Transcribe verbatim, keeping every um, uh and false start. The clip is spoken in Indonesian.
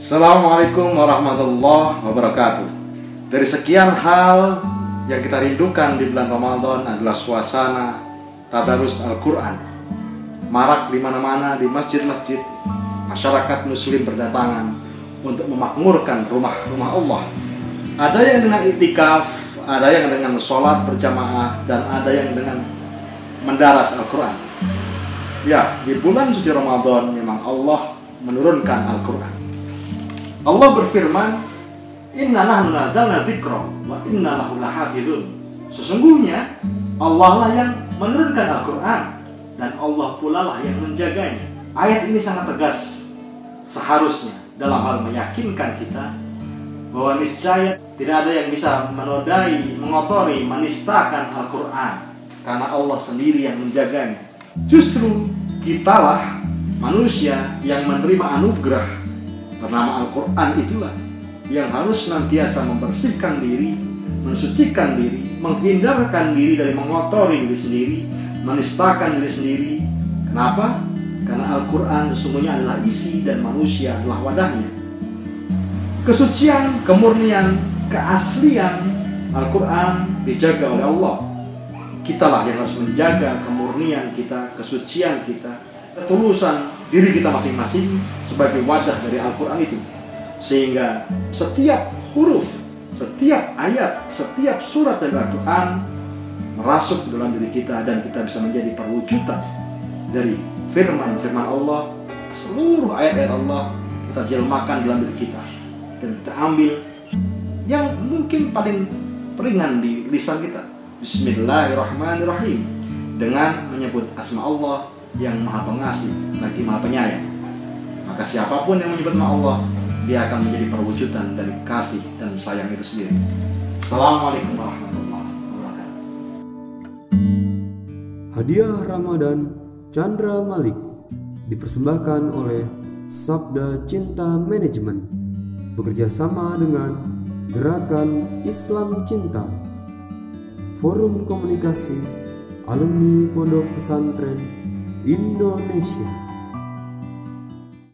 Assalamualaikum warahmatullahi wabarakatuh. Dari sekian hal yang kita rindukan di bulan Ramadan adalah suasana tadarus Al-Quran. Marak di mana-mana, di masjid-masjid, masyarakat muslim berdatangan untuk memakmurkan rumah-rumah Allah. Ada yang dengan itikaf, ada yang dengan sholat berjamaah, dan ada yang dengan mendaras Al-Quran. Ya, di bulan suci Ramadan memang Allah menurunkan Al-Quran. Allah berfirman, Inna nahnu nazzalna dzikra wa inna lahu lahafizun. Sesungguhnya Allah lah yang menurunkan Al-Quran dan Allah pula lah yang menjaganya. Ayat ini sangat tegas seharusnya dalam hal meyakinkan kita bahwa niscaya tidak ada yang bisa menodai, mengotori, menistakan Al-Quran, karena Allah sendiri yang menjaganya. Justru kitalah manusia yang menerima anugerah bernama Al-Quran itulah yang harus senantiasa membersihkan diri, mensucikan diri, menghindarkan diri dari mengotori diri sendiri, menistakan diri sendiri. Kenapa? Karena Al-Quran sesungguhnya adalah isi dan manusia adalah wadahnya. Kesucian, kemurnian, keaslian Al-Quran dijaga oleh Allah. Kitalah yang harus menjaga kemurnian kita, kesucian kita, ketulusan diri kita masing-masing sebagai wadah dari Al-Quran itu. Sehingga setiap huruf, setiap ayat, setiap surat dari Al-Quran merasuk ke dalam diri kita dan kita bisa menjadi perwujudan dari firman-firman Allah. Seluruh ayat-ayat Allah kita jelmakan dalam diri kita dan kita ambil yang mungkin paling ringan di lisan kita. Bismillahirrahmanirrahim, dengan menyebut asma Allah yang maha pengasih lagi maha penyayang. Maka siapapun yang menyebut nama Allah, dia akan menjadi perwujudan dari kasih dan sayang itu sendiri. Assalamualaikum warahmatullahi wabarakatuh. Hadiah Ramadan Chandra Malik dipersembahkan oleh Sabda Cinta Manajemen bekerja sama dengan Gerakan Islam Cinta, Forum Komunikasi Alumni Pondok Pesantren Indonesia.